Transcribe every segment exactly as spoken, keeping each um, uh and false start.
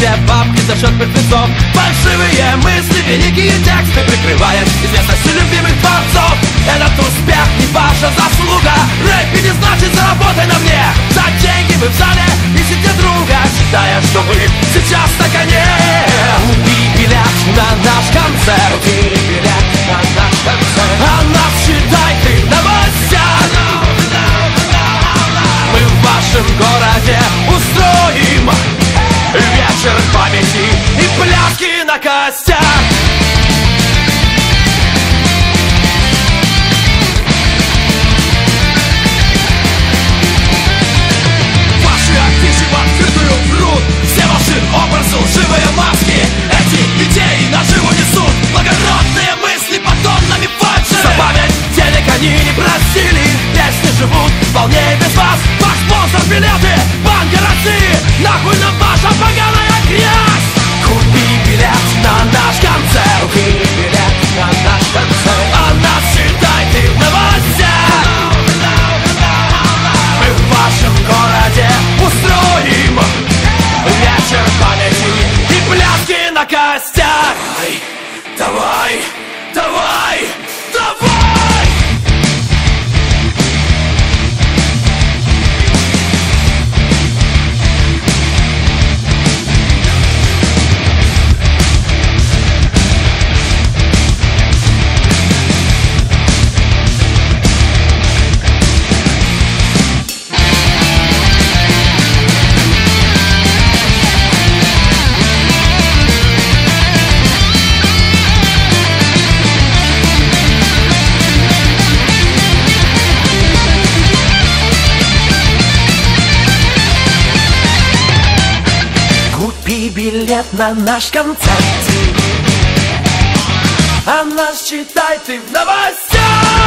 где бабки за счет мертвецов. Фальшивые мысли, великие тексты, прикрываясь известностью любимых творцов. Этот успех не ваша заслуга. Рэп не значит заработай на мне. За деньги вы в зале ищете друга, считая, что вы сейчас на коне. Купи билет на наш концерт, купи билет на наш концерт. А нас считай ты в новостях. Мы в вашем городе устроим вечер памяти и пляски на костях. Ваши афиши в открытую врут, все ваши образы лживые маски. Эти идеи наживу несут благородные мысли под тоннами фальши. За память денег они не просили, песни живут вполне без вас. Ваш спонсор билеты, Банк России, нахуй нам ваша поганая грязь. Купи билет на наш концерт, купи билет на наш концерт. А нас считай ты в новостях. Мы в вашем городе устроим вечер памяти и пляски на костях. Давай, давай, давай. Купи билет на наш концерт, а нас читай ты в новостях.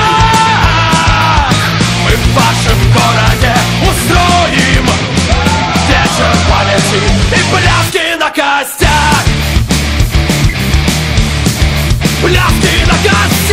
Мы в вашем городе устроим вечер памяти и пляски на костях. Пляски на костях.